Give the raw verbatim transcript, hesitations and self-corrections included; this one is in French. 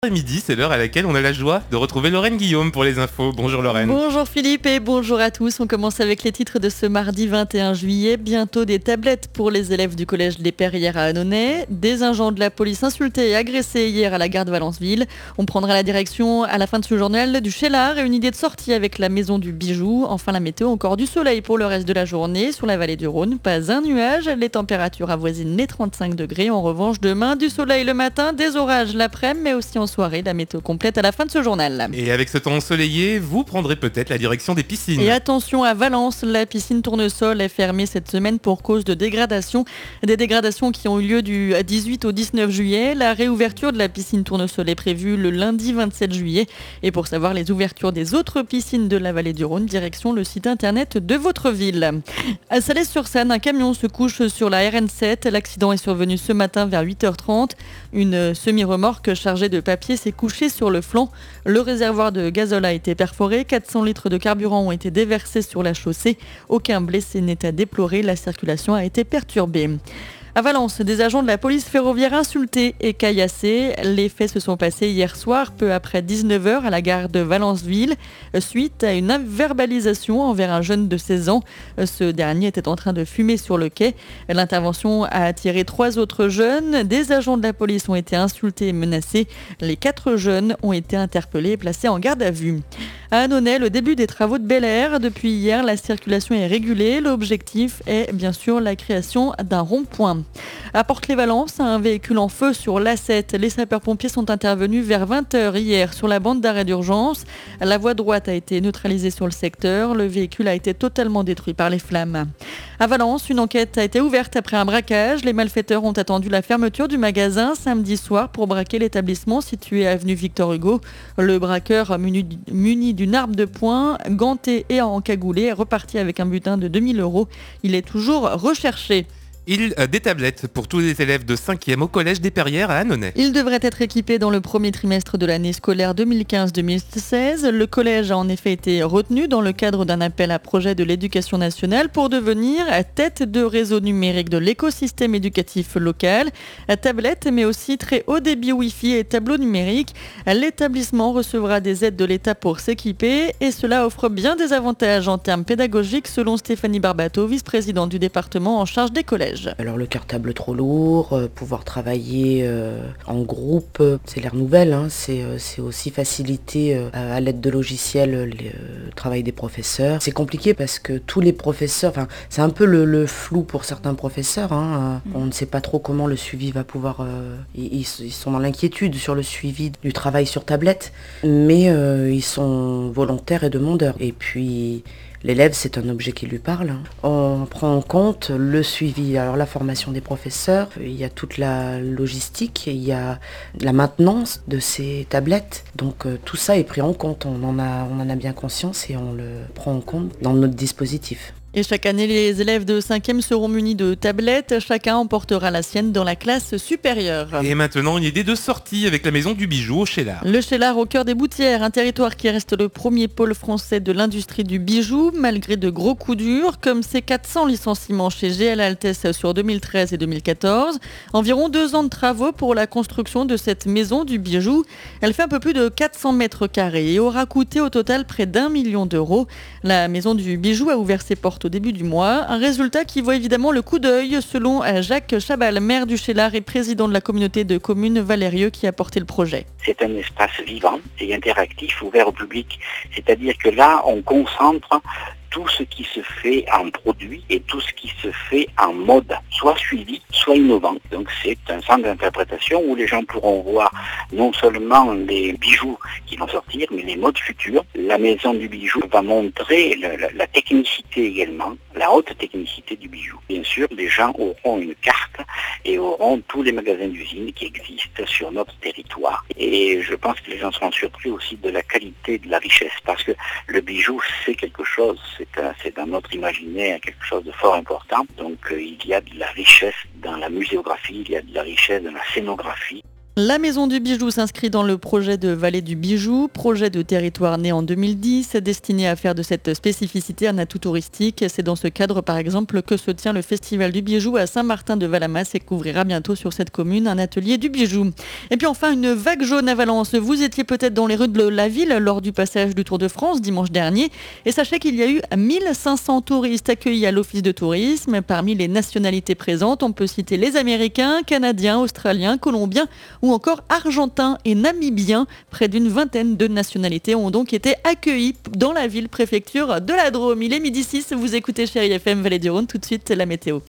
Midi, c'est l'heure à laquelle on a la joie de retrouver Lorraine Guillaume pour les infos. Bonjour Lorraine. Bonjour Philippe et bonjour à tous. On commence avec les titres de ce mardi vingt et un juillet. Bientôt des tablettes pour les élèves du collège des Perrières à Annonay. Des agents de la police insultés et agressés hier à la gare de Valenceville. On prendra la direction à la fin de ce journal du Cheylard et une idée de sortie avec la maison du bijou. Enfin la météo, encore du soleil pour le reste de la journée sur la vallée du Rhône. Pas un nuage, les températures avoisinent les trente-cinq degrés. En revanche, demain, du soleil le matin, des orages l'après-midi, mais aussi en soirée. La météo complète à la fin de ce journal. Et avec ce temps ensoleillé, vous prendrez peut-être la direction des piscines. Et attention à Valence, la piscine Tournesol est fermée cette semaine pour cause de dégradation. Des dégradations qui ont eu lieu du dix-huit au dix-neuf juillet. La réouverture de la piscine Tournesol est prévue le lundi vingt-sept juillet. Et pour savoir les ouvertures des autres piscines de la vallée du Rhône, direction le site internet de votre ville. À Salles-sur-Seine, un camion se couche sur la R N sept. L'accident est survenu ce matin vers huit heures trente. Une semi-remorque chargée de papier s'est couchée sur le flanc. Le réservoir de gazole a été perforé. quatre cents litres de carburant ont été déversés sur la chaussée. Aucun blessé n'est à déplorer. La circulation a été perturbée. À Valence, des agents de la police ferroviaire insultés et caillassés. Les faits se sont passés hier soir, peu après dix-neuf heures, à la gare de Valenceville, suite à une verbalisation envers un jeune de seize ans. Ce dernier était en train de fumer sur le quai. L'intervention a attiré trois autres jeunes. Des agents de la police ont été insultés et menacés. Les quatre jeunes ont été interpellés et placés en garde à vue. À Annonay, le début des travaux de Bel Air. Depuis hier, la circulation est régulée. L'objectif est bien sûr la création d'un rond-point. À Port-Clévalence, un véhicule en feu sur l'A sept. Les sapeurs-pompiers sont intervenus vers vingt heures hier sur la bande d'arrêt d'urgence. La voie droite a été neutralisée sur le secteur. Le véhicule a été totalement détruit par les flammes. À Valence, une enquête a été ouverte après un braquage. Les malfaiteurs ont attendu la fermeture du magasin samedi soir pour braquer l'établissement situé avenue Victor Hugo. Le braqueur, muni, muni d'une arme de poing, ganté et encagoulé, est reparti avec un butin de deux mille euros. Il est toujours recherché. Il a des tablettes pour tous les élèves de cinquième au collège des Perrières à Annonay. Ils devraient être équipés dans le premier trimestre de l'année scolaire deux mille quinze deux mille seize. Le collège a en effet été retenu dans le cadre d'un appel à projet de l'éducation nationale pour devenir tête de réseau numérique de l'écosystème éducatif local. Tablettes, mais aussi très haut débit Wi-Fi et tableau numérique. L'établissement recevra des aides de l'État pour s'équiper et cela offre bien des avantages en termes pédagogiques selon Stéphanie Barbato, vice-présidente du département en charge des collèges. Alors le cartable trop lourd, euh, pouvoir travailler euh, en groupe, euh, c'est l'ère nouvelle, hein, c'est, euh, c'est aussi faciliter euh, à l'aide de logiciels euh, le travail des professeurs. C'est compliqué parce que tous les professeurs, enfin c'est un peu le, le flou pour certains professeurs, hein, euh, on ne sait pas trop comment le suivi va pouvoir, euh, ils, ils sont dans l'inquiétude sur le suivi du travail sur tablette, mais euh, ils sont volontaires et demandeurs. Et puis l'élève, c'est un objet qui lui parle. On prend en compte le suivi, alors la formation des professeurs, il y a toute la logistique, il y a la maintenance de ces tablettes. Donc euh, tout ça est pris en compte, on en a, on en a bien conscience et on le prend en compte dans notre dispositif. Et chaque année, les élèves de cinquième seront munis de tablettes. Chacun emportera la sienne dans la classe supérieure. Et maintenant, une idée de sortie avec la maison du bijou au Cheylard. Le Cheylard au cœur des Boutières, un territoire qui reste le premier pôle français de l'industrie du bijou, malgré de gros coups durs, comme ces quatre cents licenciements chez G L Altesse sur deux mille treize et deux mille quatorze. Environ deux ans de travaux pour la construction de cette maison du bijou. Elle fait un peu plus de quatre cents mètres carrés et aura coûté au total près d'un million d'euros. La maison du bijou a ouvert ses portes au début du mois. Un résultat qui voit évidemment le coup d'œil selon Jacques Chabal, maire du Cheylard et président de la communauté de communes Valérieux qui a porté le projet. C'est un espace vivant et interactif ouvert au public. C'est-à-dire que là, on concentre tout ce qui se fait en produit et tout ce qui se fait en mode, soit suivi, soit innovant. Donc c'est un centre d'interprétation où les gens pourront voir non seulement les bijoux qui vont sortir, mais les modes futurs. La maison du bijou va montrer la, la, la technicité également, la haute technicité du bijou. Bien sûr, les gens auront une carte et auront tous les magasins d'usine qui existent sur notre territoire. Et je pense que les gens seront surpris aussi de la qualité, de la richesse, parce que le bijou, c'est quelque chose, c'est, un, c'est dans notre imaginaire quelque chose de fort important. Donc euh, il y a de la richesse dans la muséographie, il y a de la richesse dans la scénographie. La Maison du Bijou s'inscrit dans le projet de Vallée du Bijou, projet de territoire né en deux mille dix, destiné à faire de cette spécificité un atout touristique. C'est dans ce cadre, par exemple, que se tient le Festival du Bijou à Saint-Martin-de-Valamas et qu'ouvrira bientôt sur cette commune un atelier du bijou. Et puis enfin, une vague jaune à Valence. Vous étiez peut-être dans les rues de la ville lors du passage du Tour de France dimanche dernier. Et sachez qu'il y a eu mille cinq cents touristes accueillis à l'Office de tourisme. Parmi les nationalités présentes, on peut citer les Américains, Canadiens, Australiens, Colombiens ou encore Argentins et Namibiens. Près d'une vingtaine de nationalités ont donc été accueillies dans la ville-préfecture de la Drôme. Il est midi six, vous écoutez Chérie F M Vallée du Rhône, tout de suite la météo.